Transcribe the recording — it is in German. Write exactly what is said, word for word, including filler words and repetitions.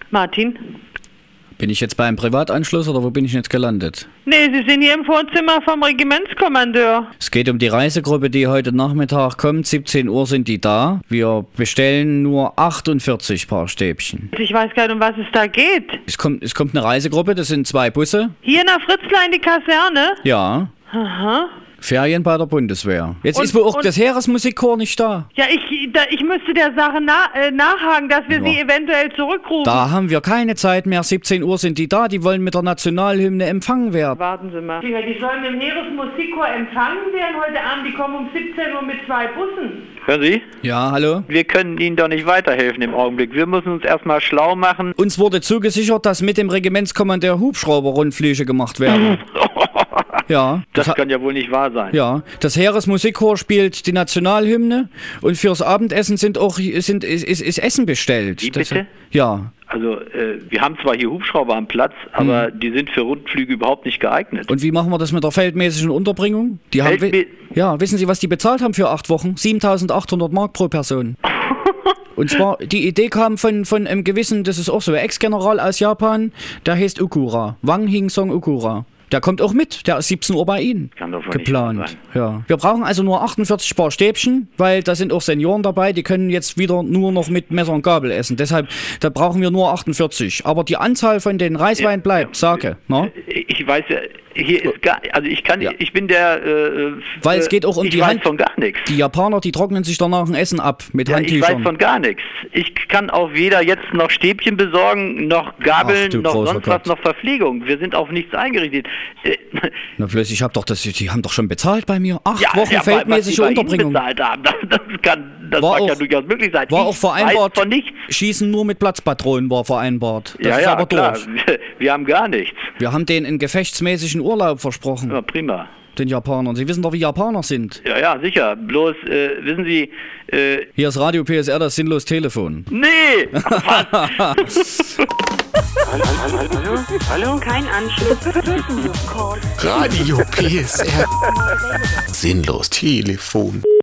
Martin? Bin ich jetzt beim Privatanschluss oder wo bin ich jetzt gelandet? Nee, Sie sind hier im Vorzimmer vom Regimentskommandeur. Es geht um die Reisegruppe, die heute Nachmittag kommt. siebzehn Uhr sind die da. Wir bestellen nur achtundvierzig Paar Stäbchen. Ich weiß gar nicht, um was es da geht. Es kommt, es kommt eine Reisegruppe, das sind zwei Busse. Hier nach Fritzlar in die Kaserne? Ja. Aha. Ferien bei der Bundeswehr. Jetzt Und- ist wohl auch und- das Heeresmusikchor nicht da. Ja, ich, da, ich müsste der Sache na, äh, nachhaken, dass wir Ja. Sie eventuell zurückrufen. Da haben wir keine Zeit mehr. siebzehn Uhr sind die da. Die wollen mit der Nationalhymne empfangen werden. Warten Sie mal. Die sollen im Heeresmusikchor empfangen werden heute Abend. Die kommen um siebzehn Uhr mit zwei Bussen. Hören Sie? Ja, hallo? Wir können Ihnen doch nicht weiterhelfen im Augenblick. Wir müssen uns erstmal schlau machen. Uns wurde zugesichert, dass mit dem Regimentskommandeur Hubschrauber-Rundflüge gemacht werden. Ja. Das ha- kann ja wohl nicht wahr sein. Ja, das Heeresmusikchor spielt die Nationalhymne und fürs Abendessen sind auch sind, ist, ist, ist Essen bestellt. Wie Das- bitte? Ja. Also, äh, wir haben zwar hier Hubschrauber am Platz, aber die sind für Rundflüge überhaupt nicht geeignet. Und wie machen wir das mit der feldmäßigen Unterbringung? Die haben, Feldmä- wi- ja, wissen Sie, was die bezahlt haben für acht Wochen? siebentausendachthundert Mark pro Person. Und zwar, die Idee kam von, von einem gewissen, das ist auch so ein Ex-General aus Japan, der heißt Ukura. Wang Hing-song Ukura. Der kommt auch mit, der ist siebzehn Uhr bei Ihnen. Kann doch wohl Geplant. nicht wahr sein. Ja. Wir brauchen also nur achtundvierzig Paar Stäbchen, weil da sind auch Senioren dabei, die können jetzt wieder nur noch mit Messer und Gabel essen. Deshalb, da brauchen wir nur achtundvierzig. Aber die Anzahl von den Reiswein bleibt, sage. Ne? Ich weiß ja, hier ist gar, also ich kann, Ja. ich bin der, äh, Weil es geht auch um ich die weiß Hand- von gar nichts. Die Japaner, die trocknen sich danach ein Essen ab mit Ja, ich weiß Handtüchern. von gar nichts. Ich kann auch weder jetzt noch Stäbchen besorgen, noch Ach, Gabeln, du noch großer sonst was, Gott. noch Verpflegung. Wir sind auf nichts eingerichtet. Äh, Na bloß, ich hab doch das, die haben doch schon bezahlt bei mir. Acht Wochen ja, feldmäßige was die bei Ihnen Unterbringung. bezahlt haben, das, das kann, das War mag ja auch- durchaus möglich sein. War ich auch vereinbart. weiß von nichts. Schießen nur mit Platzpatronen war vereinbart. Das ja, ist ja, aber klar. durch. Wir haben gar nichts. Wir haben denen einen gefechtsmäßigen Urlaub versprochen, Ja, prima. den Japanern. Sie wissen doch, wie Japaner sind. Ja, ja, sicher. Bloß, äh, wissen Sie, äh, Hier ist Radio P S R, das sinnlos Telefon. nee! Hallo? Hallo? Kein Anschluss. Radio P S R. Sinnlos Telefon.